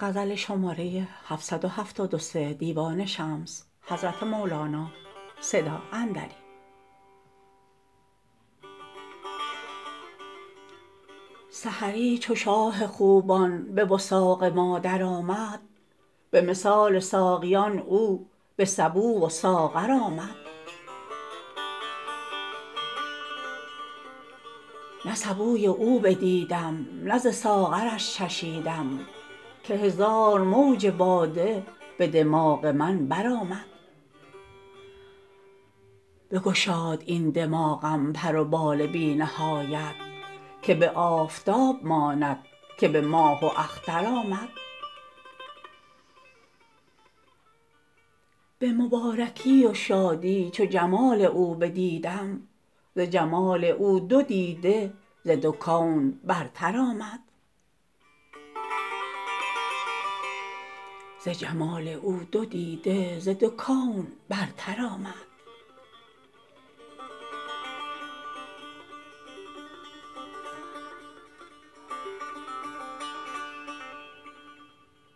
غزل شماره 773 دیوان شمس حضرت مولانا صدا اندری. سحری چو شاه خوبان به وثاق ما درآمد، به مثال ساقیان او به سبو و ساغر آمد. نه سبوی او بدیدم نه ز ساغرش چشیدم، که هزار موج باده به دماغ من برآمد. بگشاد این دماغم پر و بال بی نهایت، که به آفتاب ماند که به ماه و اختر آمد. به مبارکی و شادی چو جمال او بدیدم، ز جمال او دو دیده ز دو کون برتر آمد. ز جمال او دو دیده ز دو کون برتر آمد.